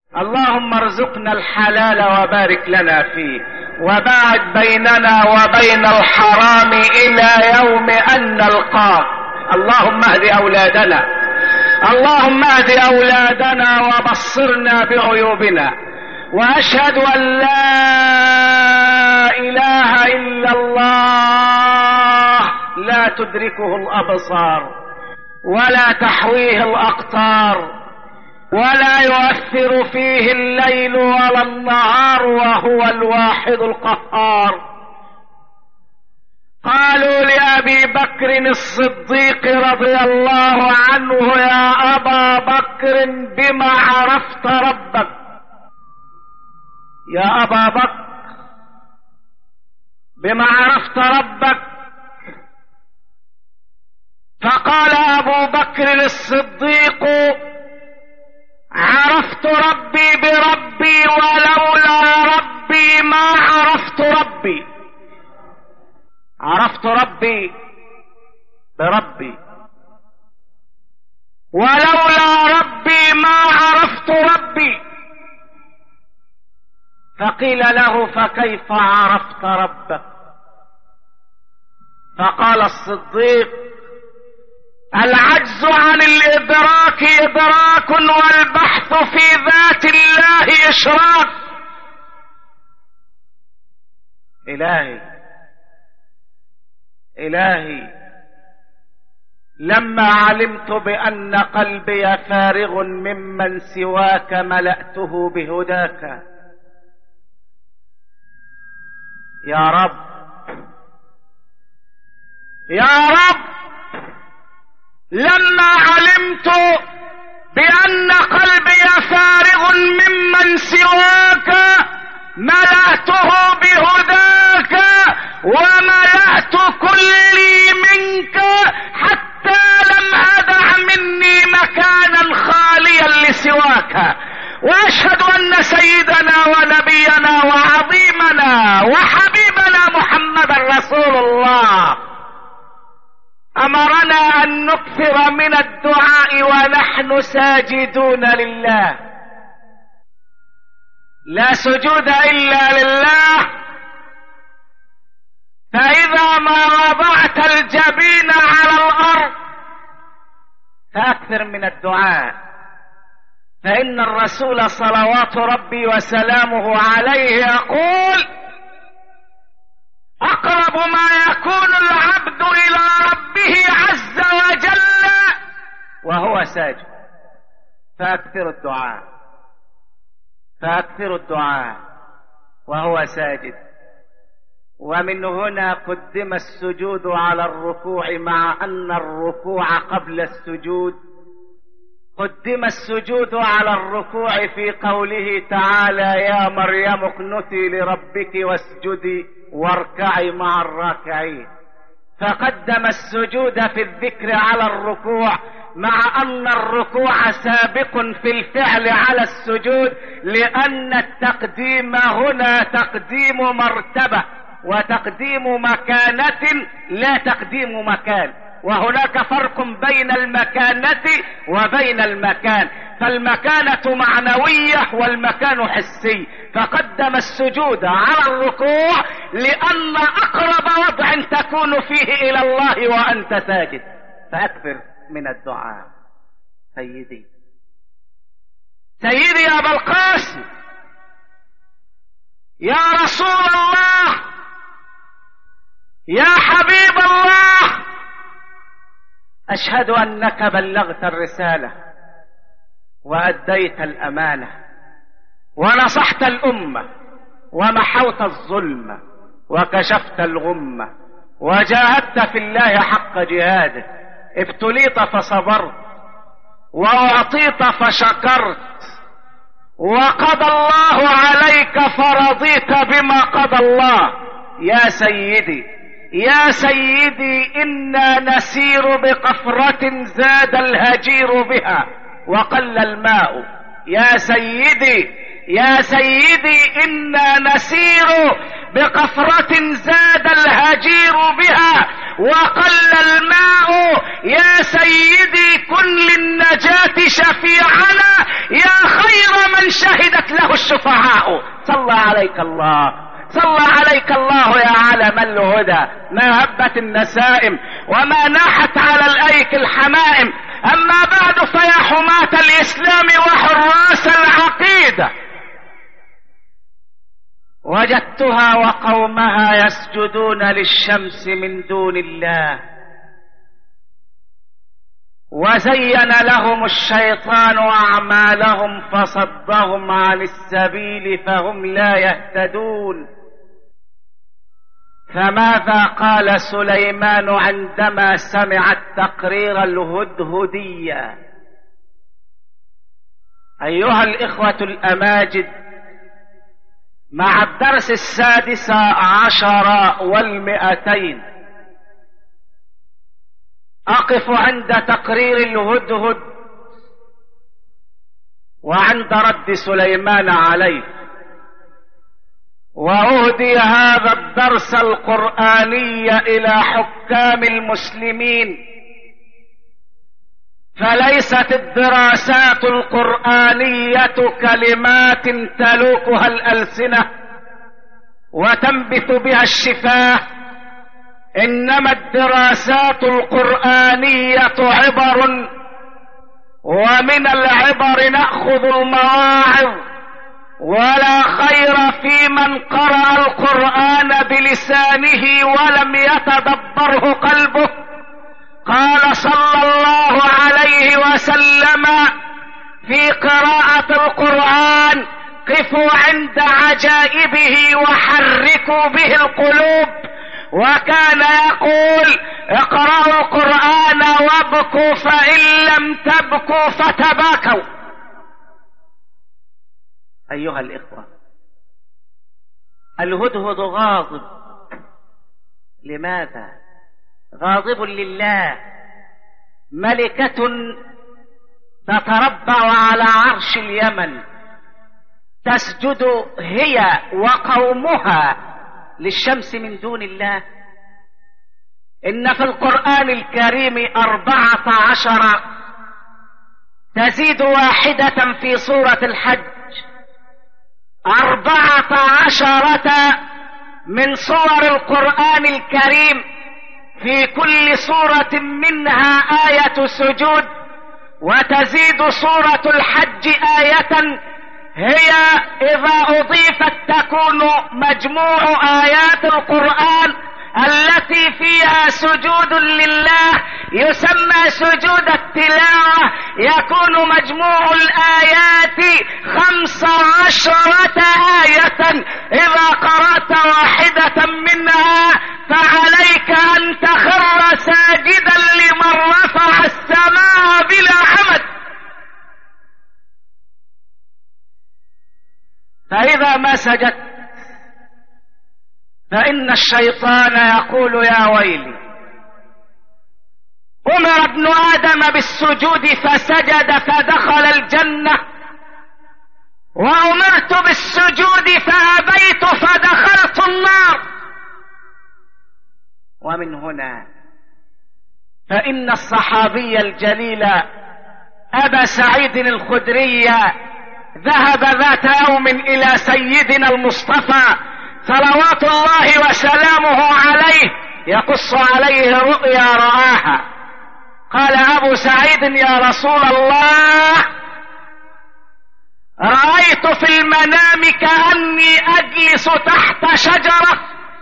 اللهم ارزقنا الحلال وبارك لنا فيه، وباعد بيننا وبين الحرام إلى يوم أن نلقاك. اللهم اهد أولادنا، اللهم اهد أولادنا وبصرنا بعيوبنا، وأشهد أن لا إله إلا الله لا تدركه الأبصار ولا تحويه الأقطار ولا يؤثر فيه الليل ولا النهار، وهو الواحد القهار. قالوا لأبي بكر الصديق رضي الله عنه: يا أبا بكر بما عرفت ربك؟ يا أبا بكر بما عرفت ربك؟ فقال أبو بكر الصديق: عرفت ربي بربي، ولولا ربي ما عرفت ربي. عرفت ربي بربي، ولولا ربي ما عرفت ربي. فقيل له: فكيف عرفت ربك؟ فقال الصديق: العجز عن الإدراك إدراك، والبحث في ذات الله إشراك. إلهي لما علمت بأن قلبي فارغ ممن سواك ملأته بهداك. يا رب يا رب، لما علمت بأن قلبي فارغ ممن سواك ملأته بهداك، وملأت كلي منك، حتى لم أدع مني مكانا خاليا لسواك. وأشهد أن سيدنا ونبينا وعظيمنا وحبيبنا محمد رسول الله أمرنا أن نكثر من الدعاء ونحن ساجدون لله. لا سجود إلا لله. فإذا ما وضعت الجبين على الأرض فأكثر من الدعاء، فإن الرسول صلوات ربي وسلامه عليه يقول: أقرب ما يكون العبد إلى ربه عز وجل وهو ساجد. فأكثر الدعاء، فأكثر الدعاء وهو ساجد. ومن هنا قدم السجود على الركوع، مع أن الركوع قبل السجود. قدم السجود على الركوع في قوله تعالى: يا مريم اقنتي لربك واسجدي واركعي مع الراكعين. فقدم السجود في الذكر على الركوع، مع أن الركوع سابق في الفعل على السجود، لأن التقديم هنا تقديم مرتبة وتقديم مكانة، لا تقديم مكان. وهناك فرق بين المكانة وبين المكان، فالمكانة معنوية والمكان حسي. فقدم السجود على الركوع لأن أقرب وضع تكون فيه إلى الله وأنت ساجد. فأكثر من الدعاء. سيدي يا أبا القاسم، يا رسول الله، يا حبيب الله، أشهد أنك بلغت الرسالة وأديت الأمانة ونصحت الأمة ومحوت الظلم وكشفت الغمة وجاهدت في الله حق جهاده. ابتليت فصبرت وأعطيت فشكرت، وقضى الله عليك فرضيت بما قضى الله. يا سيدي إنا نسير بقفرة زاد الهجير بها وقل الماء. يا سيدي إنا نسير بقفرة زاد الهجير بها وقل الماء. يا سيدي كن للنجاة شفيعنا، يا خير من شهدت له الشفعاء. صلى عليك الله، صلى عليك الله يا علم الهدى. ما هبت النسائم وما ناحت على الأيك الحمائم. أما بعد، فيا حماة الإسلام وحراس العقيدة، وجدتها وقومها يسجدون للشمس من دون الله، وزين لهم الشيطان أعمالهم فصدهم عن السبيل فهم لا يهتدون. فماذا قال سليمان عندما سمع التقرير الهدهدي؟ أيها الإخوة الأماجد، مع الدرس 16 و200 أقف عند تقرير الهدهد وعند رد سليمان عليه، وأهدي هذا الدرس القرآني إلى حكام المسلمين. فليست الدراسات القرآنية كلمات تلوكها الألسنة وتنبت بها الشفاه، إنما الدراسات القرآنية عبر، ومن العبر نأخذ المواعظ. ولا خير في من قرأ القرآن بلسانه ولم يتدبره قلبه. قال صلى الله عليه وسلم في قراءة القرآن: قفوا عند عجائبه وحركوا به القلوب. وكان يقول: اقرأوا القرآن وابكوا فإن لم تبكوا فتباكوا. أيها الإخوة، الهدهد غاضب. لماذا؟ غاضب لله. ملكة تتربع على عرش اليمن، تسجد هي وقومها للشمس من دون الله. إن في القرآن الكريم 14 تزيد واحدة في سورة الحج. 14 من صور القرآن الكريم، في كل سورة منها آية سجود. وتزيد سورة الحج آية، هي إذا أضيفت تكون مجموع آيات القرآن التي فيها سجود لله، يسمى سجود التلاوة. يكون مجموع الآيات 15 آية. إذا قرأت واحدة منها فعليك أن تخر ساجدا لمن رفع السماء بلا عمد. فإذا ما سجدت فإن الشيطان يقول: يا ويلي، أمر ابن آدم بالسجود فسجد فدخل الجنة، وأمرت بالسجود فأبيت فدخلت النار. ومن هنا فإن الصحابي الجليل أبا سعيد الخدري ذهب ذات يوم إلى سيدنا المصطفى صلوات الله وسلامه عليه يقص عليه رؤيا رآها. قال أبو سعيد: يا رسول الله، رأيت في المنام كأني أجلس تحت شجرة،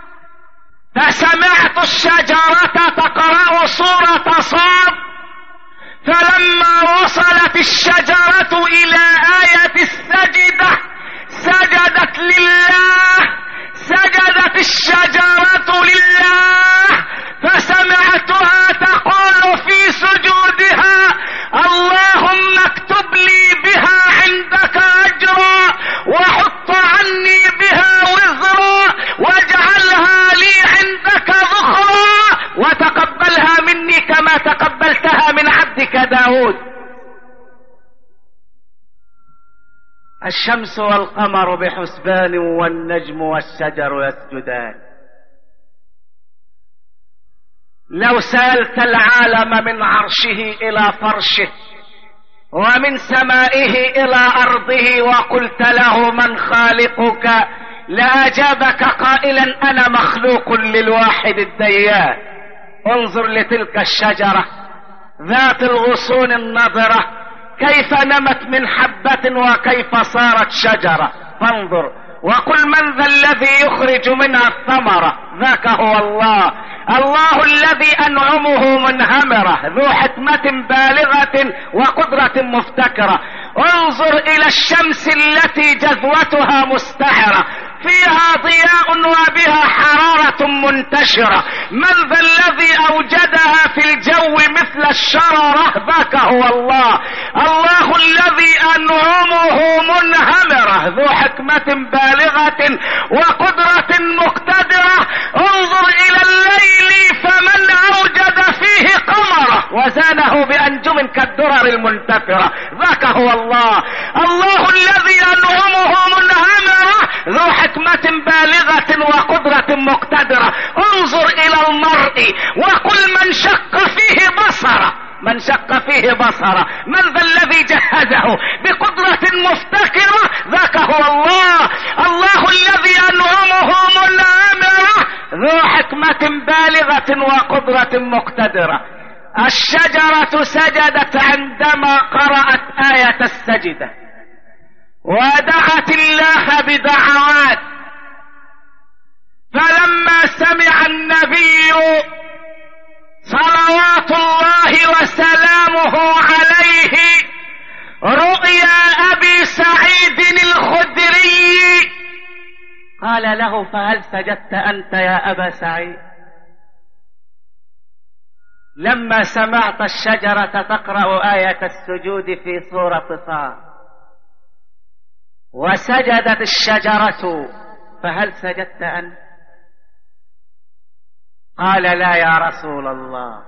فسمعت الشجرة تقرأ سورة صاد، فلما وصلت الشجرة إلى آية السجدة سجدت لله، سجدت الشجرة لله، فسمعتها تقول في سجودها: اللهم اكتب لي بها عندك أجرا، وحط عني بها وزرا، واجعلها لي عندك ذخرا، وتقبلها مني كما تقبلتها من عبدك داود. الشمس والقمر بحسبان، والنجم والشجر يسجدان. لو سألت العالم من عرشه إلى فرشه ومن سمائه إلى أرضه وقلت له من خالقك لأجابك قائلا أنا مخلوق للواحد الديان. انظر لتلك الشجرة ذات الغصون النضرة كيف نمت من حبة وكيف صارت شجرة، فانظر وقل من ذا الذي يخرج منها الثمرة، ذاك هو الله، الله الذي أنعمه منهمرة ذو حكمة بالغة وقدرة مفتكرة. انظر إلى الشمس التي جذوتها مستعرة فيها ضياء وبها حرارة منتشرة، من ذا الذي أوجدها في الجو مثل الشررة، ذاك هو الله، الله الذي أنعمه منهمرة ذو حكمة بالغة وقدرة مقتدرة. انظر إلى الليل فمن أوجد فيه قمره وزانه بأنجم كالدرر المنتفرة، ذاك هو الله، الله الذي أنعمه منهمرة ذو حكمة بالغة وقدرة مقتدرة. انظر إلى المرء وقل من شق فيه بصره، من شق فيه بصره، من ذا الذي جهزه بقدرة مفتكرة، ذاك هو الله، الله الذي أنعمه منعمرة ذو حكمة بالغة وقدرة مقتدرة. الشجرة سجدت عندما قرأت آية السجدة ودعت الله بدعوات، فلما سمع النبي صلوات الله وسلامه عليه رؤيا أبي سعيد الخدري قال له فهل سجدت أنت يا أبا سعيد؟ لما سمعت الشجرة تقرأ آية السجود في سورة صاد وسجدت الشجرة فهل سجدت أنت؟ قال لا يا رسول الله.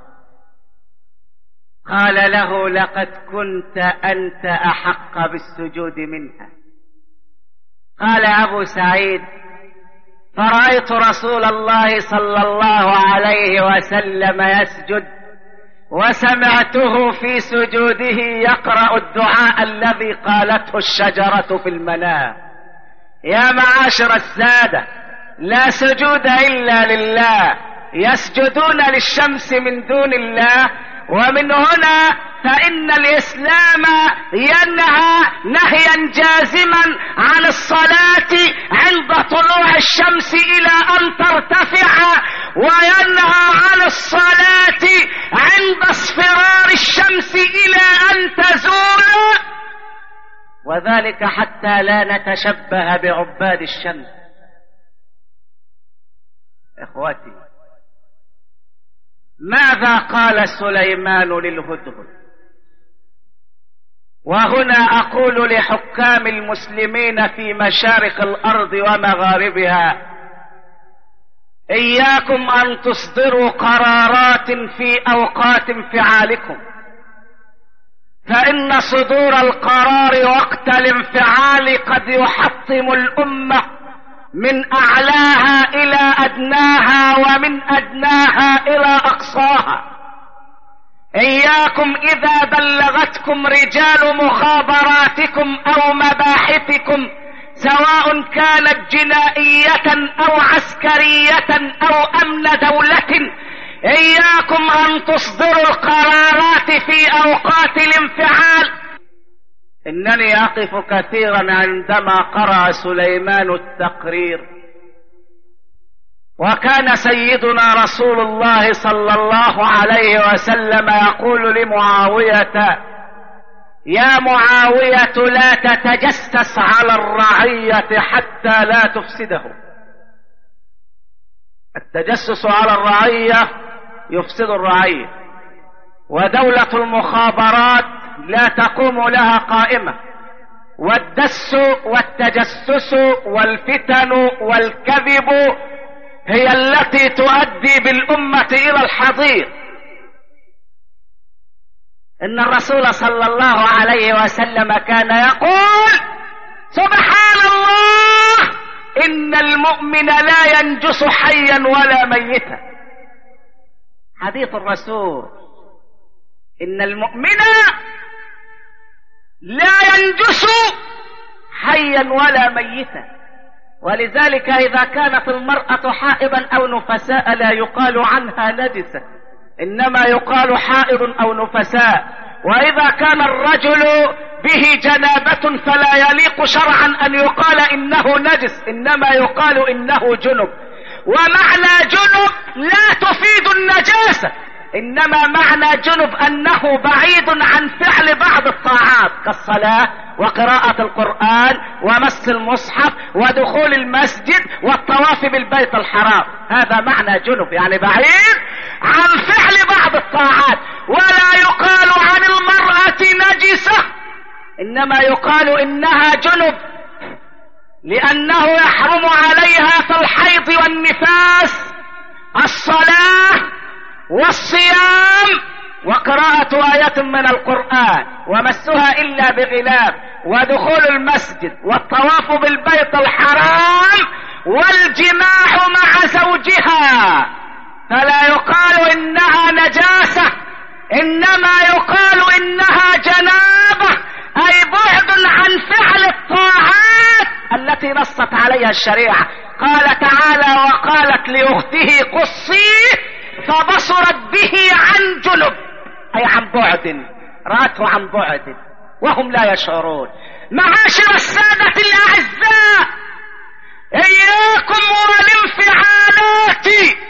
قال له لقد كنت أنت أحق بالسجود منها. قال أبو سعيد فرأيت رسول الله صلى الله عليه وسلم يسجد وسمعته في سجوده يقرأ الدعاء الذي قالته الشجرة في المنام. يا معاشر السادة، لا سجود إلا لله، يسجدون للشمس من دون الله، ومن هنا فإن الإسلام ينهى نهيا جازما عن الصلاة عند طلوع الشمس إلى أن ترتفع، وينهى عن الصلاة عند اصفرار الشمس إلى أن تزول، وذلك حتى لا نتشبه بعباد الشمس. إخوتي، ماذا قال سليمان للهدهد؟ وهنا أقول لحكام المسلمين في مشارق الأرض ومغاربها إياكم أن تصدروا قرارات في أوقات انفعالكم، فإن صدور القرار وقت الانفعال قد يحطم الأمة من أعلاها إلى أدناها ومن أدناها إلى أقصاها. إياكم إذا بلغتكم رجال مخابراتكم أو مباحثكم سواء كانت جنائية أو عسكرية أو أمن دولة، إياكم أن تصدروا القرارات في أوقات الانفعال. إنني أقف كثيرا عندما قرأ سليمان التقرير، وكان سيدنا رسول الله صلى الله عليه وسلم يقول لمعاوية: يا معاوية لا تتجسس على الرعية حتى لا تفسده. التجسس على الرعية يفسد الرعية، ودولة المخابرات لا تقوم لها قائمة، والدس والتجسس والفتن والكذب هي التي تؤدي بالأمة إلى الحضيض. إن الرسول صلى الله عليه وسلم كان يقول: سبحان الله، إن المؤمن لا ينجس حيا ولا ميتا. حديث الرسول: إن المؤمن لا ينجس حيا ولا ميتا. ولذلك إذا كانت المرأة حائضا أو نفساء لا يقال عنها نجسة، إنما يقال حائض أو نفساء. وإذا كان الرجل به جنابة فلا يليق شرعا أن يقال إنه نجس، إنما يقال إنه جنب. ومعنى جنب لا تفيد النجاسة، إنما معنى جنب أنه بعيد عن فعل بعض الطاعات كالصلاة وقراءة القرآن ومس المصحف ودخول المسجد والطواف بالبيت الحرام. هذا معنى جنب، يعني بعيد عن فعل بعض الطاعات. ولا يقال عن المرأة نجسة، إنما يقال إنها جنب، لأنه يحرم عليها في الحيض والنفاس الصلاة والصيام وقراءة آية من القرآن ومسها إلا بغلاب ودخول المسجد والطواف بالبيت الحرام والجماع مع زوجها. فلا يقال إنها نجاسة، إنما يقال إنها جنابة، أي بعد عن فعل الطاعات التي نصت عليها الشريعة. قال تعالى: وقالت لأخته قصيه فبصرت به عن جنب، أي عن بعد، رأته عن بعد وهم لا يشعرون. معاشر السادة الأعزاء، إياكم والانفعالات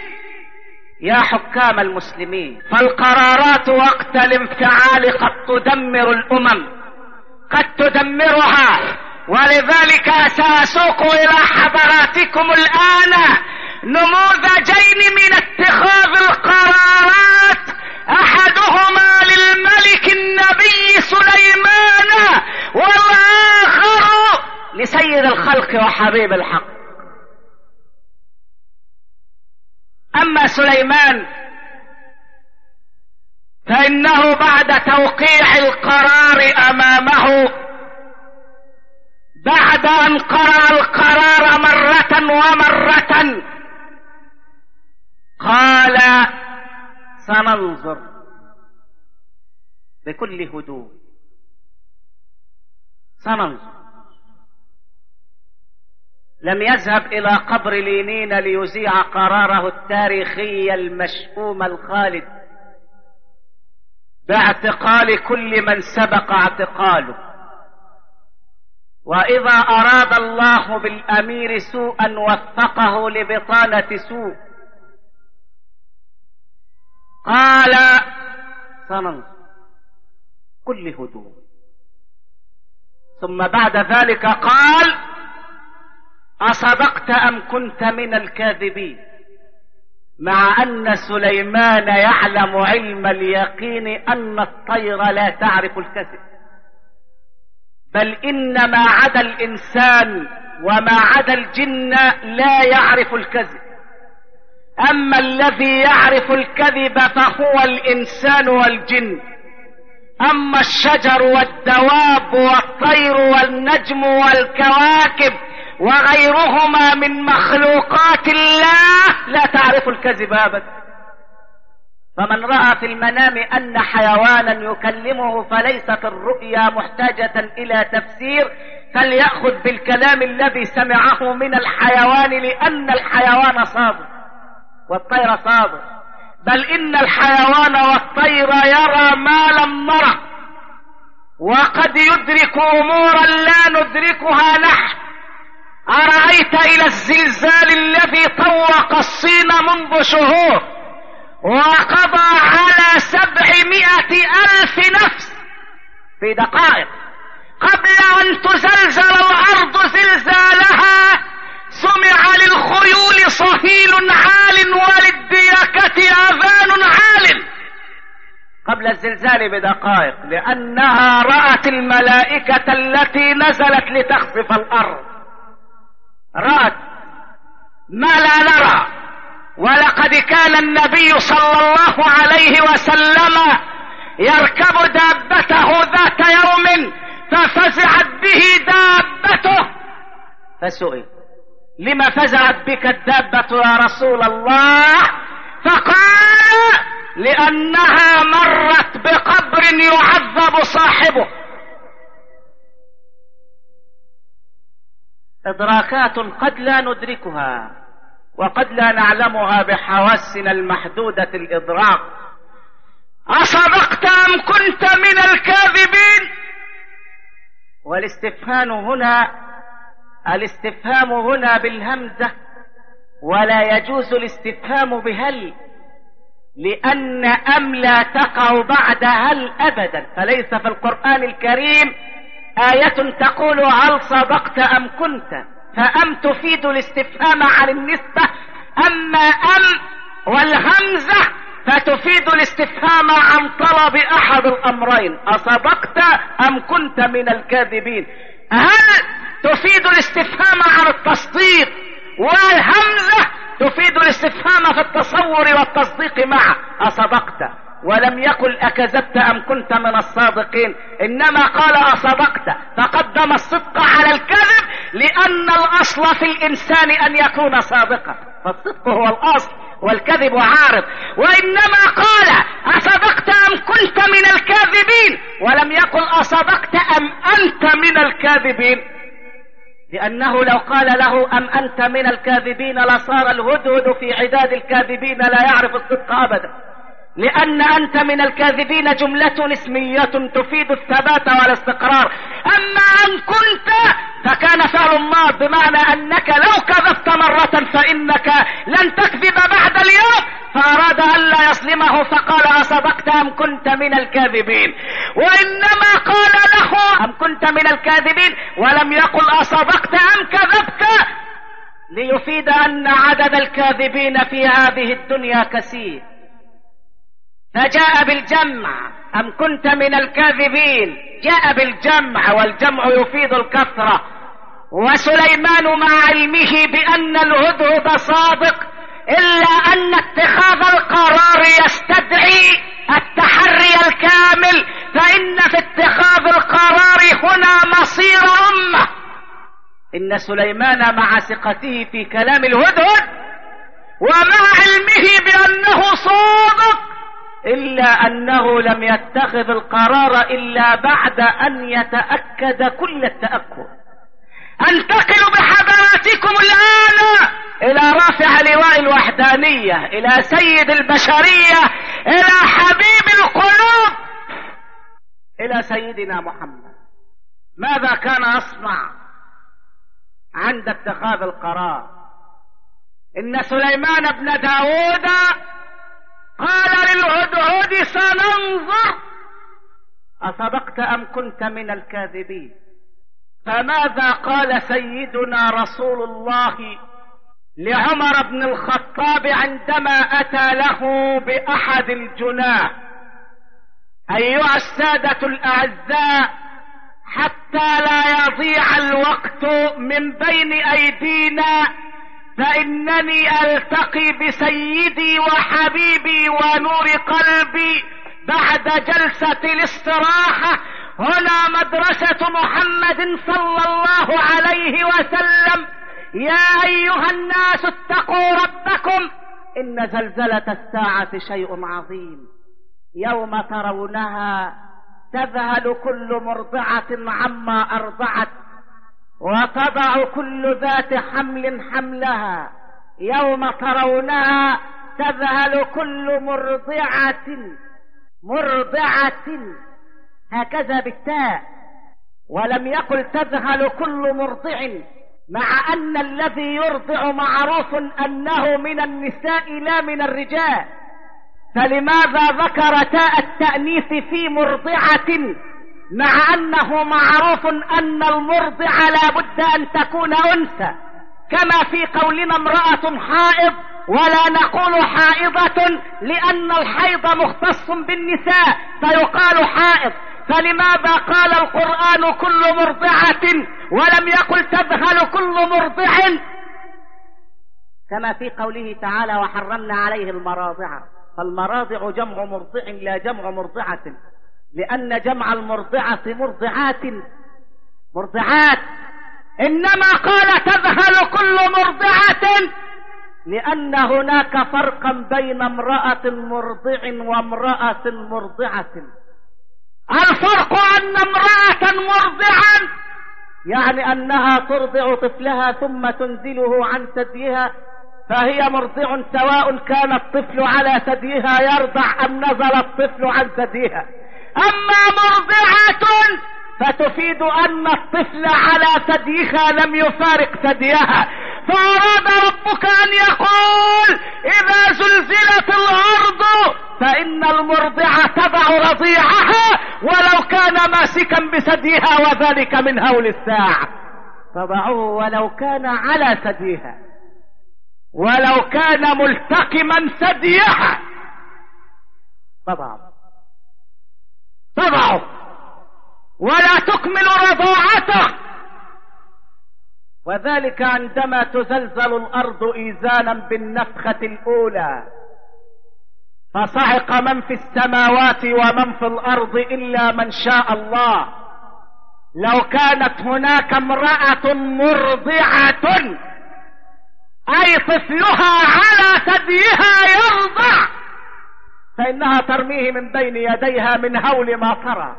يا حكام المسلمين، فالقرارات وقت الانفعال قد تدمر الأمم، قد تدمرها. ولذلك سأسوق إلى حضراتكم الآن نموذجين من اتخاذ القرارات، أحدهما للملك النبي سليمان والآخر لسيد الخلق وحبيب الحق. أما سليمان فإنه بعد توقيع القرار أمامه، بعد أن قرأ القرار مرة ومرة، قال: سننظر بكل هدوء، سننظر. لم يذهب إلى قبر لينين ليذيع قراره التاريخي المشؤوم الخالد باعتقال كل من سبق اعتقاله. وإذا أراد الله بالأمير سوءا وفقه لبطانة سوء. قال: سننظر كل هدوء. ثم بعد ذلك قال: أصدقت أم كنت من الكاذبين؟ مع أن سليمان يعلم علم اليقين أن الطير لا تعرف الكذب، بل إن ما عدا الإنسان وما عدا الجن لا يعرف الكذب. أما الذي يعرف الكذب فهو الإنسان والجن. أما الشجر والدواب والطير والنجم والكواكب وغيرهما من مخلوقات الله لا تعرف الكذب أبدا. فمن رأى في المنام أن حيوانا يكلمه فليست الرؤيا محتاجة إلى تفسير، فليأخذ بالكلام الذي سمعه من الحيوان، لأن الحيوان صادق والطير صادق، بل إن الحيوان والطير يرى ما لم نره، وقد يدرك أمورا لا ندركها نحن. أرأيت إلى الزلزال الذي طوق الصين منذ شهور وقضى على 700,000 نفس في دقائق، قبل أن تزلزل الأرض زلزالها سمع للخيول صهيل عال وللديكة آذان عال قبل الزلزال بدقائق، لأنها رأت الملائكة التي نزلت لتخسف الأرض، رأت ما لا نرى. ولقد كان النبي صلى الله عليه وسلم يركب دابته ذات يوم ففزعت به دابته، فسئل: لما فزعت بك الدابة يا رسول الله؟ فقال: لأنها مرت بقبر يعذب صاحبه، إدراكات قد لا ندركها وقد لا نعلمها بحواسنا المحدودة الإدراك. أصدقت أم كنت من الكاذبين؟ الاستفهام هنا بالهمزة، ولا يجوز الاستفهام بهل، لأن أم لا تقع بعد هل أبدا. فليس في القرآن الكريم آية تقول هل صدقت أم كنت، فأم تفيد الاستفهام عن النسبة، أما أم والهمزة فتفيد الاستفهام عن طلب أحد الأمرين، أصدقت أم كنت من الكاذبين. هل تفيد الاستفهام عن التصديق، والهمزة تفيد الاستفهام في التصور والتصديق معه، أصدقت، ولم يقل أكذبت أم كنت من الصادقين، إنما قال أصدقت، فقدم الصدق على الكذب، لأن الأصل في الإنسان أن يكون صادقا، فالصدق هو الأصل والكذب عارض. وإنما قال أصدقت أم كنت من الكاذبين، ولم يقل أصدقت أم أنت من الكاذبين، لأنه لو قال له أم أنت من الكاذبين لصار الهدهد في عداد الكاذبين لا يعرف الصدق أبدا، لأن أنت من الكاذبين جملة اسمية تفيد الثبات والاستقرار. أما أن كنت فكان فعل ماض، بمعنى أنك لو كذبت مرة فإنك لن تكذب بعد اليوم، فأراد ألا يظلمه فقال أصدقت أم كنت من الكاذبين، وإنما قال له أم كنت من الكاذبين ولم يقل أصدقت أم كذبت، ليفيد أن عدد الكاذبين في هذه الدنيا كثير، فجاء بالجمع أم كنت من الكاذبين، جاء بالجمع، والجمع يفيد الكثرة. وسليمان مع علمه بأن الهدهد صادق، إلا أن اتخاذ القرار يستدعي التحري الكامل، فإن في اتخاذ القرار هنا مصير أمة. إن سليمان مع ثقته في كلام الهدهد ومع علمه بأنه صادق، إلا أنه لم يتخذ القرار إلا بعد أن يتأكد كل التأكد. أنتقل بحضراتكم الآن إلى رافع لواء الوحدانية، إلى سيد البشرية، إلى حبيب القلوب، إلى سيدنا محمد. ماذا كان يصنع عند اتخاذ القرار؟ إن سليمان بن داود قال للهدهد سننظر أصدقت أم كنت من الكاذبين. فماذا قال سيدنا رسول الله لعمر بن الخطاب عندما أتى له بأحد الجناه؟ أيها السادة الأعزاء، حتى لا يضيع الوقت من بين أيدينا، فإنني ألتقي بسيدي وحبيبي ونور قلبي بعد جلسة الاستراحة هنا مدرسة محمد صلى الله عليه وسلم. يا أيها الناس اتقوا ربكم، إن زلزلة الساعة شيء عظيم، يوم ترونها تذهل كل مرضعة عما أرضعت وتضع كل ذات حمل حملها، يوم ترونها تذهل كل مرضعة هكذا بالتاء، ولم يقل تذهل كل مرضع، مع أن الذي يرضع معروف أنه من النساء لا من الرجال، فلماذا ذكر تاء التأنيث في مرضعة مع أنه معروف أن المرضع لا بد أن تكون أنثى، كما في قولنا امرأة حائض ولا نقول حائضة لأن الحيض مختص بالنساء فيقال حائض. فلماذا قال القرآن كل مرضعة ولم يقل تذهل كل مرضع، كما في قوله تعالى وحرمنا عليه المراضع؟ فالمراضع جمع مرضع لا جمع مرضعة، لأن جمع المرضعة مرضعات، إنما قال تذهل كل مرضعة لأن هناك فرقا بين امرأة مرضع وامرأة مرضعة. الفرق أن امرأة مرضعا يعني أنها ترضع طفلها ثم تنزله عن ثديها، فهي مرضع سواء كان الطفل على ثديها يرضع أم نزل الطفل عن ثديها. أما مرضعة فتفيد أن الطفل على ثديها لم يفارق ثديها، فأراد ربك أن يقول إذا زلزلت الأرض فإن المرضعة تضع رضيعها ولو كان ماسكا بثديها، وذلك من هول الساعة. تضعه ولو كان على ثديها، ولو كان ملتقما ثديها تضعه ولا تكمل رضاعته. وذلك عندما تزلزل الأرض إيزانا بالنفخة الأولى، فصعق من في السماوات ومن في الأرض إلا من شاء الله. لو كانت هناك امرأة مرضعة أي طفلها على ثديها يرضع، فإنها ترميه من بين يديها من هول ما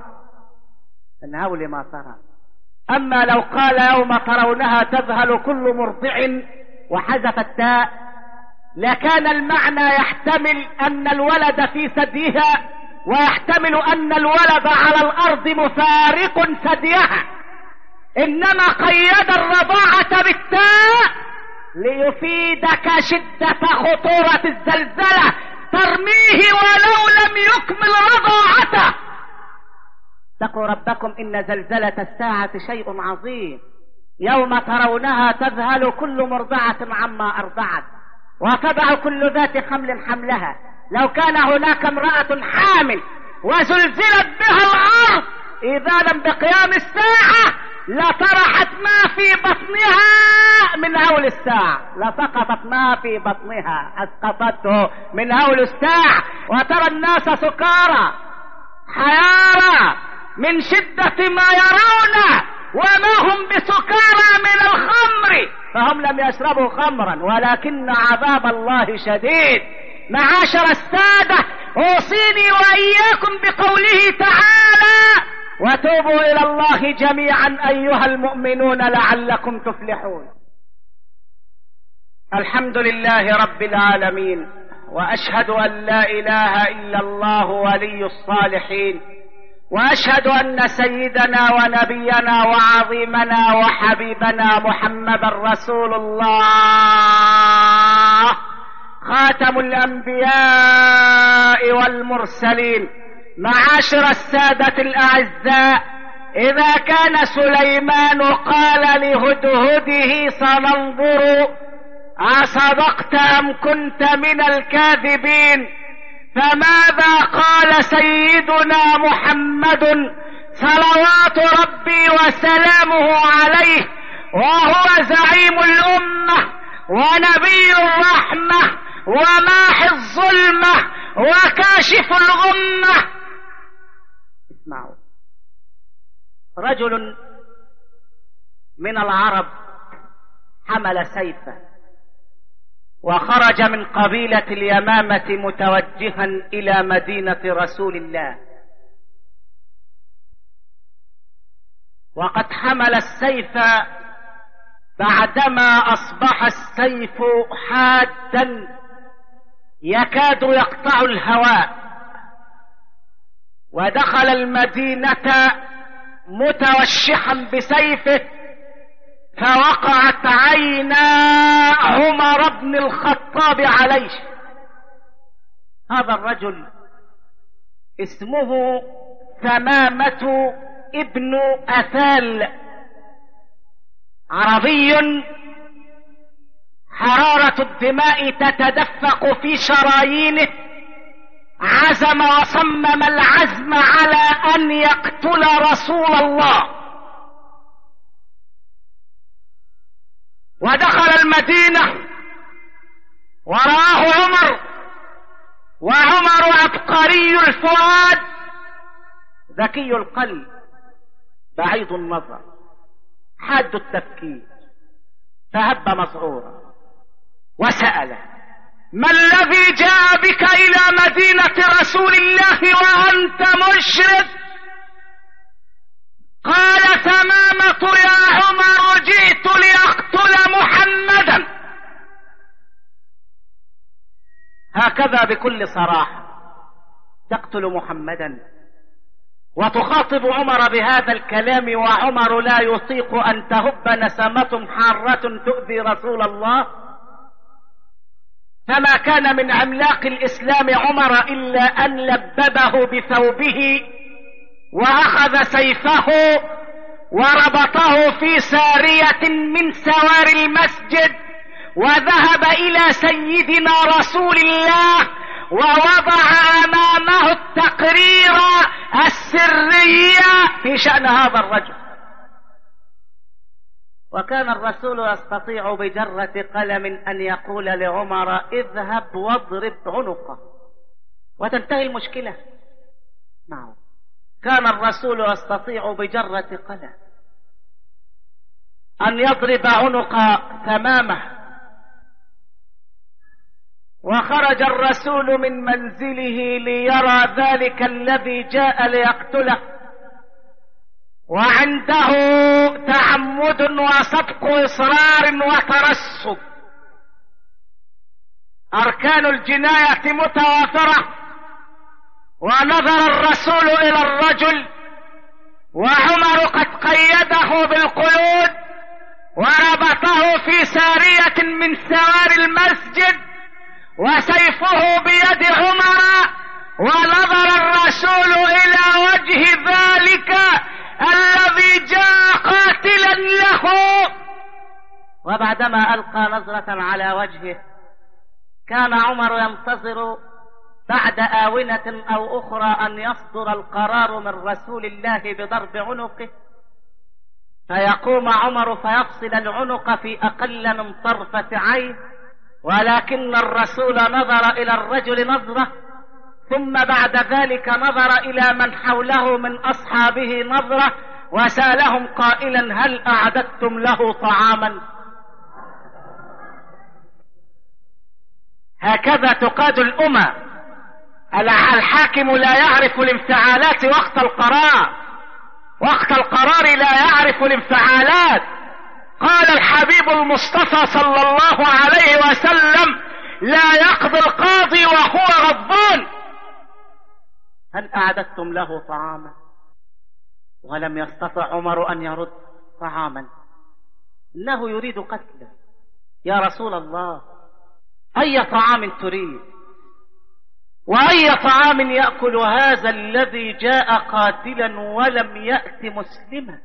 ترى. أما لو قال يوم ترونها تذهل كل مرضع وحذف التاء، لكان المعنى يحتمل أن الولد في ثديها، ويحتمل أن الولد على الأرض مفارق ثديها، إنما قيد الرضاعة بالتاء ليفيدك شدة خطورة الزلزلة، ترميه ولو لم يكمل رضاعته. اتقوا ربكم إن زلزلة الساعة شيء عظيم، يوم ترونها تذهل كل مرضعة عما أرضعت وتضع كل ذات حمل حملها. لو كان هناك امرأة حامل وزلزلت بها الأرض إذانا بقيام الساعة لطرحت ما في بطنها من هول الساعة، لسقطت ما في بطنها أسقطته من هول الساعة. وترى الناس سكارى حيارى من شدة ما يرون، وما هم بسكارى من الخمر، فهم لم يشربوا خمرا ولكن عذاب الله شديد. معاشر السادة، أوصيني وإياكم بقوله تعالى: وتوبوا إلى الله جميعا أيها المؤمنون لعلكم تفلحون. الحمد لله رب العالمين، وأشهد أن لا إله إلا الله ولي الصالحين، وأشهد أن سيدنا ونبينا وعظيمنا وحبيبنا محمدا رسول الله، خاتم الأنبياء والمرسلين. معاشر السادة الأعزاء، إذا كان سليمان قال لهدهده: سننظر أصدقت أم كنت من الكاذبين، فماذا قال سيدنا محمد صلوات ربي وسلامه عليه، وهو زعيم الأمة ونبي الرحمة وماحي الظلمة وكاشف الغمة؟ اسمعوا. رجل من العرب حمل سيفا وخرج من قبيلة اليمامة متوجها إلى مدينة رسول الله، وقد حمل السيف بعدما أصبح السيف حادا يكاد يقطع الهواء، ودخل المدينة متوشحا بسيفه، فوقعت عينا عمر بن الخطاب عليه. هذا الرجل اسمه ثمامة ابن أثال، عربي حرارة الدماء تتدفق في شرايينه، عزم وصمم العزم على أن يقتل رسول الله، ودخل المدينة ورآه عمر، وعمر عبقري الفؤاد ذكي القلب بعيد النظر حاد التفكير، فهب مسعورا وسأله: ما الذي جاء بك إلى مدينة رسول الله وأنت مشرك؟ قال: ثمامة يا هكذا بكل صراحة تقتل محمدا وتخاطب عمر بهذا الكلام، وعمر لا يطيق أن تهب نسمة حارة تؤذي رسول الله. فما كان من عملاق الإسلام عمر إلا أن لببه بثوبه وأخذ سيفه وربطه في سارية من سوار المسجد، وذهب إلى سيدنا رسول الله ووضع أمامه التقرير السري في شأن هذا الرجل. وكان الرسول يستطيع بجرة قلم أن يقول لعمر اذهب واضرب عنقه وتنتهي المشكلة. نعم، كان الرسول يستطيع بجرة قلم أن يضرب عنق تمامه. وخرج الرسول من منزله ليرى ذلك الذي جاء ليقتله، وعنده تعمد وسبق إصرار وترصد، أركان الجناية متوافرة. ونظر الرسول إلى الرجل وعمر قد قيده بالقيود وربطه في سارية من سوار المسجد وسيفه بيد عمر، ونظر الرسول إلى وجه ذلك الذي جاء قاتلا له، وبعدما ألقى نظرة على وجهه كان عمر ينتظر بعد آونة أو أخرى أن يصدر القرار من رسول الله بضرب عنقه، فيقوم عمر فيفصل العنق في أقل من طرفة عين. ولكن الرسول نظر إلى الرجل نظرة، ثم بعد ذلك نظر إلى من حوله من أصحابه نظرة، وسألهم قائلا هل أعددتم له طعاما؟ هكذا تقاد الأمة. الحاكم لا يعرف الانفعالات وقت القرار لا يعرف الانفعالات. قال الحبيب المصطفى صلى الله عليه وسلم لا يقضي القاضي وهو غضبان. هل أعددتم له طعاما؟ ولم يستطع عمر أن يرد طعاما، إنه يريد قتله. يا رسول الله أي طعام تريد؟ وأي طعام يأكل هذا الذي جاء قاتلا ولم يأت مسلما؟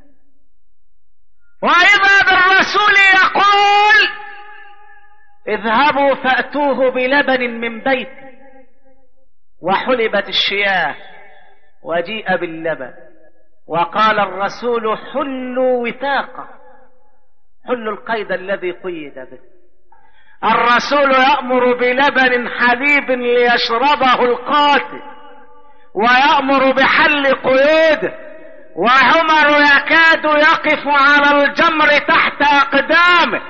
وإذا بالرسول يقول اذهبوا فأتوه بلبن من بيتي، وحلبت الشياه وجيء باللبن، وقال الرسول حلوا وثاقه، حلوا القيد الذي قيد به. الرسول يأمر بلبن حليب ليشربه القاتل، ويأمر بحل قيوده، وعمر يكاد يقف على الجمر تحت أقدامه.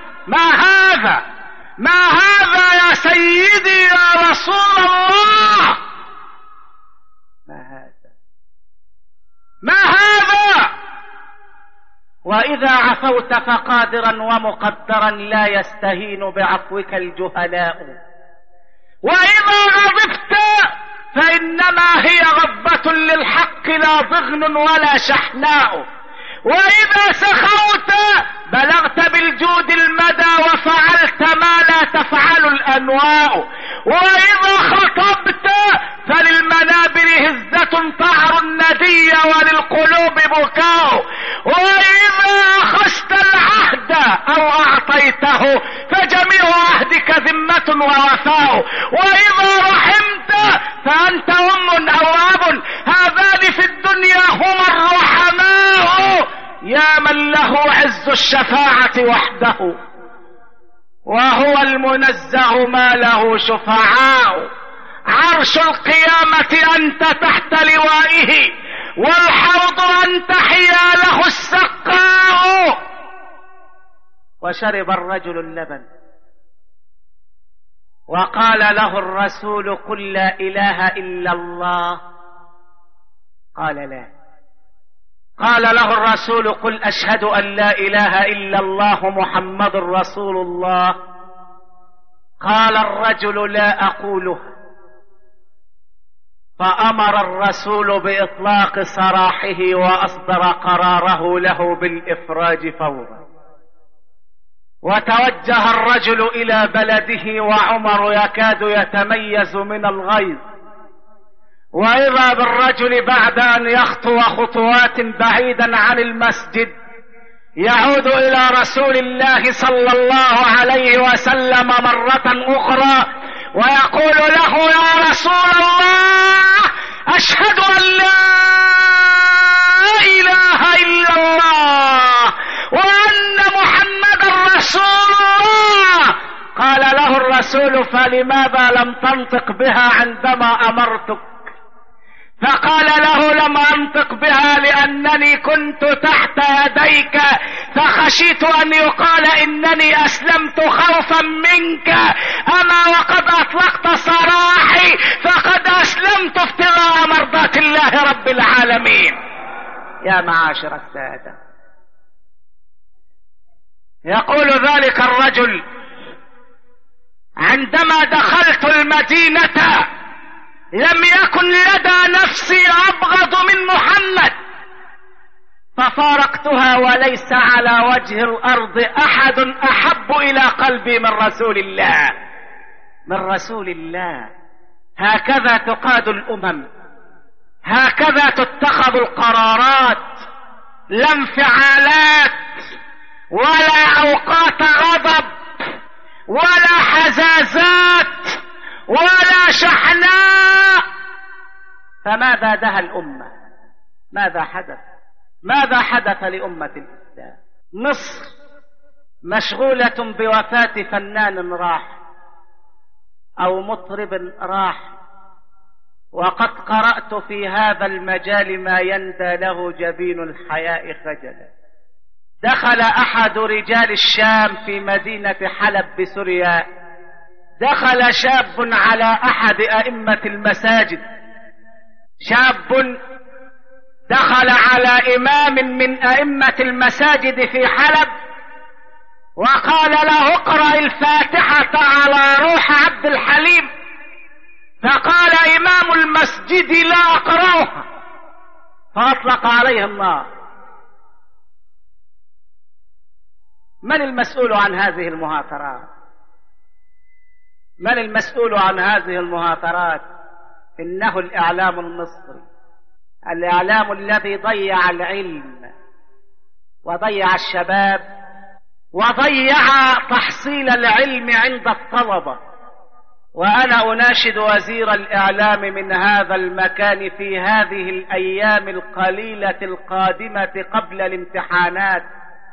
ما هذا يا سيدي يا رسول الله؟ ما هذا؟ وإذا عفوت فقادرا ومقدرا لا يستهين بعفوك الجهلاء، وإذا غضبت فإنما هي غضبة للحق لا ضغن ولا شحناء، وإذا سخوت بلغت بالجود المدى وفعلت ما لا تفعل الأنواء، وإذا خطبت فللمنابر هزة طعر الندي وللقلوب بكاء، وإذا أخذت العهد أو أعطيته فجميع عهدك ذمة ووفاء، وإذا رحمت فأنت أم أو أب، هذان في الدنيا هما الرحماء، يا من له عز الشفاعة وحده وهو المنزه ما له شفعاء. عرش القيامة أنت تحت لوائه، والحوض أنت حياله السقاء. وشرب الرجل اللبن، وقال له الرسول قل لا إله إلا الله، قال لا. قال له الرسول قل أشهد أن لا إله إلا الله محمد رسول الله، قال الرجل لا أقوله. فأمر الرسول بإطلاق سراحه وأصدر قراره له بالإفراج فورا. وتوجه الرجل إلى بلده وعمر يكاد يتميز من الغيظ، وإذا بالرجل بعد أن يخطو خطوات بعيدا عن المسجد يعود إلى رسول الله صلى الله عليه وسلم مرة أخرى ويقول له: يا رسول الله، أشهد أن لا إله إلا الله وأن محمدا رسول الله. قال له الرسول: فلماذا لم تنطق بها عندما أمرتك؟ فقال له: لم أنطق بها لأنني كنت تحت يديك فخشيت أن يقال إنني أسلمت خوفا منك، أما وقد أطلقت سراحي فقد أسلمت ابتغاء مرضات الله رب العالمين. يا معاشر السادة، يقول ذلك الرجل: عندما دخلت المدينة لم يكن لدى نفسي أبغض من محمد، ففارقتها وليس على وجه الأرض أحد أحب إلى قلبي من رسول الله. من رسول الله. هكذا تقاد الأمم، هكذا تتخذ القرارات، لا انفعالات ولا أوقات غضب ولا حزازات ولا شحناء. فماذا دها الأمة؟ ماذا حدث؟ ماذا حدث لأمة الإسلام؟ مصر مشغولة بوفاة فنان راح أو مطرب راح، وقد قرأت في هذا المجال ما يندى له جبين الحياء خجلا. دخل أحد رجال الشام في مدينة حلب بسوريا، دخل شاب على أحد أئمة المساجد، شاب دخل على إمام من أئمة المساجد في حلب وقال له: اقرأ الفاتحة على روح عبد الحليم. فقال إمام المسجد: لا أقرأها، فأطلق عليه النار. من المسؤول عن هذه المهاترات؟ من المسؤول عن هذه المهاترات؟ إنه الإعلام المصري، الإعلام الذي ضيع العلم وضيع الشباب وضيع تحصيل العلم عند الطلبة. وأنا أناشد وزير الإعلام من هذا المكان في هذه الأيام القليلة القادمة قبل الامتحانات،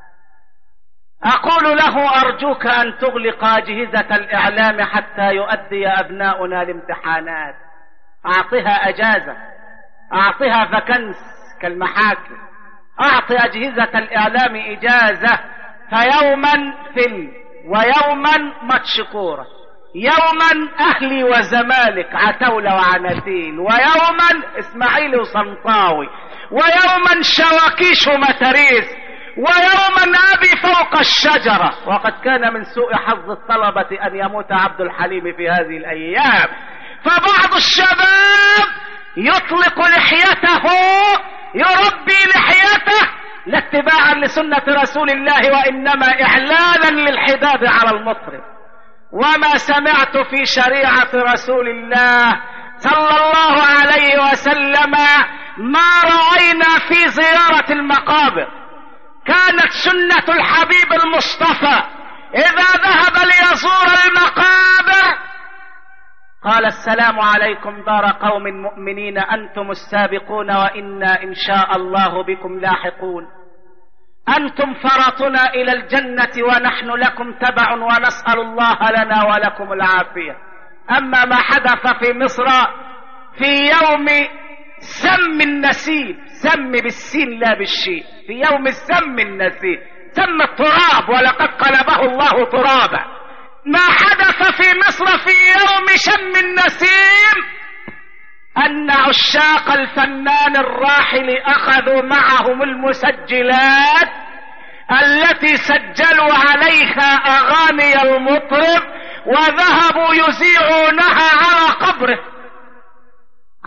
أقول له: أرجوك أن تغلق أجهزة الإعلام حتى يؤدي أبناؤنا الامتحانات. أعطها أجازة، أعطها فكنس كالمحاكم، أعطي أجهزة الإعلام إجازة، فيوما فيلم ويوما ماتش كورة، يوما أهلي وزمالك عتاولة وعنتين، ويوما إسماعيل وصنطاوي، ويوما شواكيش ومتاريس، ويوما أبي فوق الشجرة. وقد كان من سوء حظ الطلبة أن يموت عبد الحليم في هذه الأيام. فبعض الشباب يطلق لحيته، يربي لحيته لا اتباعا لسنة رسول الله وإنما إعلانا للحداد على المطرب. وما سمعت في شريعة رسول الله صلى الله عليه وسلم ما رأينا في زيارة المقابر. كانت سنة الحبيب المصطفى إذا ذهب ليزور المقابر قال: السلام عليكم دار قوم مؤمنين، أنتم السابقون وإنا إن شاء الله بكم لاحقون، أنتم فرطنا إلى الجنة ونحن لكم تبع، ونسأل الله لنا ولكم العافية. أما ما حدث في مصر في يوم سم النسيم، سم بالسين لا بالشين، في يوم السم النسيم، سم التراب ولقد قلبه الله ترابا. ما حدث في مصر في يوم شم النسيم أن عشاق الفنان الراحل أخذوا معهم المسجلات التي سجلوا عليها أغاني المطرب وذهبوا يذيعونها على قبره،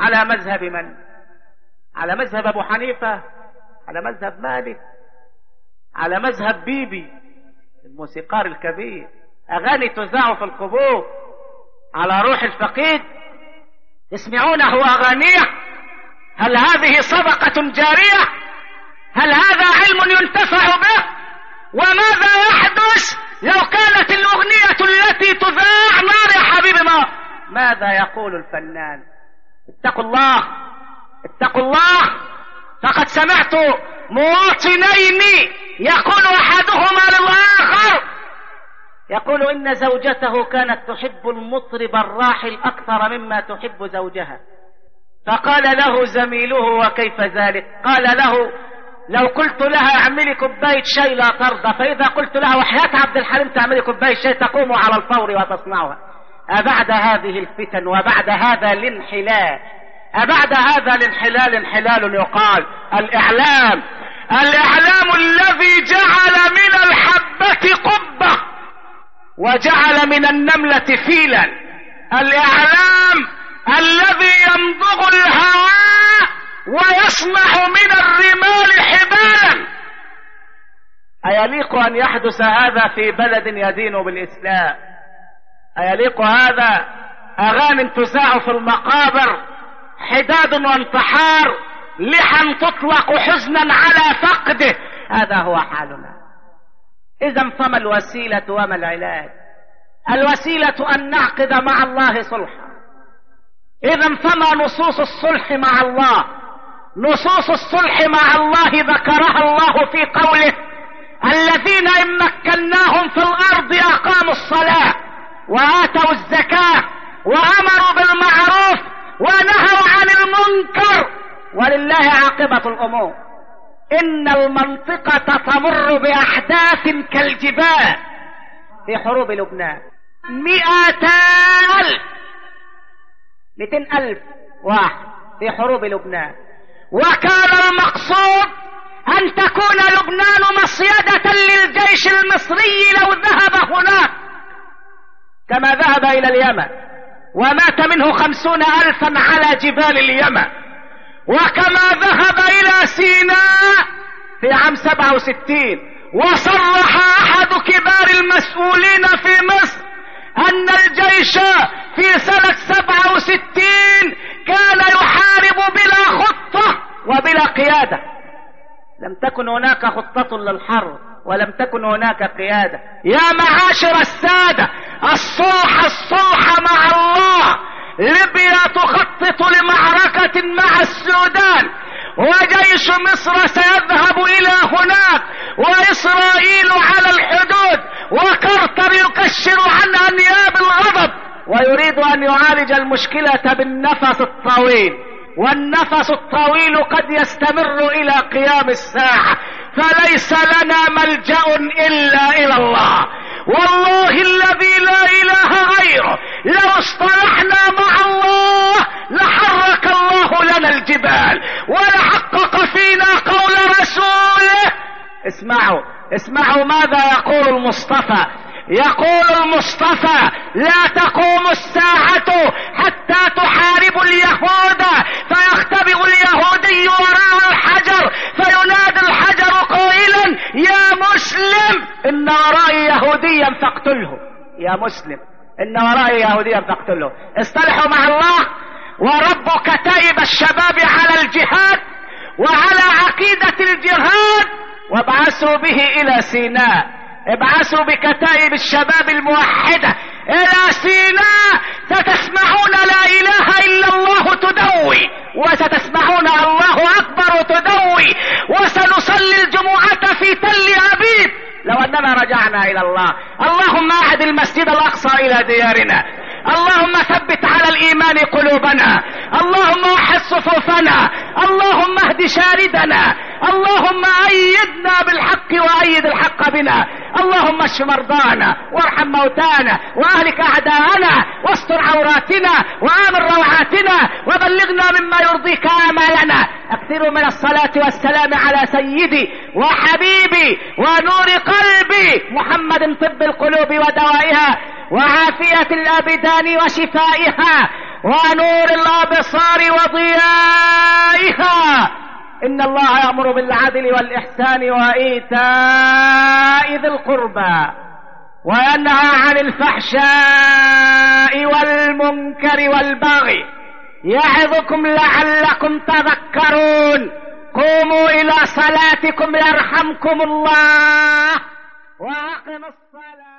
على مذهب من؟ على مذهب أبو حنيفة؟ على مذهب مالك؟ على مذهب بيبي الموسيقار الكبير؟ أغاني تذاع في القبور على روح الفقيد يسمعونه أغانيه؟ هل هذه صدقة جارية؟ هل هذا علم ينتفع به؟ وماذا يحدث لو كانت الأغنية التي تذاع نار يا حبيبي نار؟ ماذا يقول الفنان؟ اتقوا الله، اتقوا الله. فقد سمعت مواطنين يقول أحدهما للآخر، يقول إن زوجته كانت تحب المطرب الراحل أكثر مما تحب زوجها. فقال له زميله وكيف ذلك؟ قال له لو قلت لها اعملي كوباية شاي لا ترضى، فإذا قلت لها وحياة عبد الحليم تعملي كوباية شاي تقوم على الفور وتصنعها. أبعد هذه الفتن وبعد هذا الانحلال، أبعد هذا الانحلال انحلال يقال الإعلام، الإعلام الذي جعل من الحبة قبة وجعل من النملة فيلا، الإعلام الذي يمضغ الهواء ويصنع من الرمال حبالا. أيليق أن يحدث هذا في بلد يدين بالإسلام؟ أيليق هذا؟ أغاني تذاع في المقابر، حداد وانتحار، لحن تطلق حزنا على فقده. هذا هو حالنا. إذا فما الوسيلة وما العلاج؟ الوسيلة أن نعقد مع الله صلحا. إذا فما نصوص الصلح مع الله؟ نصوص الصلح مع الله ذكرها الله في قوله الذين إن مكناهم في الأرض أقاموا الصلاة وآتوا الزكاة وأمروا بالمعروف ونهوا عن المنكر ولله عاقبة الأمور. إن المنطقة تمر بأحداث كالجبال. في حروب لبنان 200,000 واحد في حروب لبنان، وكان المقصود أن تكون لبنان مصيدة للجيش المصري لو ذهب هناك كما ذهب إلى اليمن ومات منه 50,000 على جبال اليمن، وكما ذهب إلى سيناء في عام 67. وصرح أحد كبار المسؤولين في مصر أن الجيش في سنة 67 كان يحارب بلا خطة وبلا قيادة. لم تكن هناك خطة للحرب ولم تكن هناك قيادة. يا معاشر السادة، الصلح مع الله. ليبيا تخطط لمعركة مع السودان، وجيش مصر سيذهب إلى هناك، وإسرائيل على الحدود، وكارتر يكشر عن أنياب الغضب ويريد أن يعالج المشكلة بالنفس الطويل، والنفس الطويل قد يستمر إلى قيام الساعة. فليس لنا ملجأ إلا إلى الله، والله الذي لا إله غيره لو اصطلحنا مع الله لحرك الله لنا الجبال ولحقق فينا قول رسوله. اسمعوا ماذا يقول المصطفى. يقول المصطفى لا تقوم الساعة حتى تحارب اليهود، فيختبئ اليهودي وراء الحجر فينادي الحجر قائلا يا مسلم إن ورائي يهوديا فاقتله. يا مسلم إن ورائي يهوديا فاقتله. اصطلحوا مع الله، ورب كتائب الشباب على الجهاد وعلى عقيدة الجهاد، وابعثوا به إلى سيناء. ابعثوا بكتائب الشباب الموحدة إلى سيناء، ستسمعون لا إله إلا الله تدوي، وستسمعون الله أكبر تدوي، وسنصلي الجمعة في تل أبيب لو أننا رجعنا إلى الله. اللهم أعد المسجد الأقصى إلى ديارنا، اللهم ثبت على الإيمان قلوبنا، اللهم وحد صفوفنا، اللهم اهد شاردنا، اللهم أيدنا بالحق وأيد الحق بنا، اللهم اشف مرضانا وارحم موتانا وأهلك أعداءنا واستر عوراتنا وآمن روعاتنا وبلغنا مما يرضيك آمالنا. أكثروا من الصلاة والسلام على سيدي وحبيبي ونور قلبي محمد، طب القلوب ودوائها وعافية الأبدان وشفائها ونور الأبصار وضيائها. إن الله يأمر بالعدل والإحسان وإيتاء ذي القربى وينهى عن الفحشاء والمنكر والبغي يعظكم لعلكم تذكرون. قوموا إلى صلاتكم يرحمكم الله وأقم الصلاة.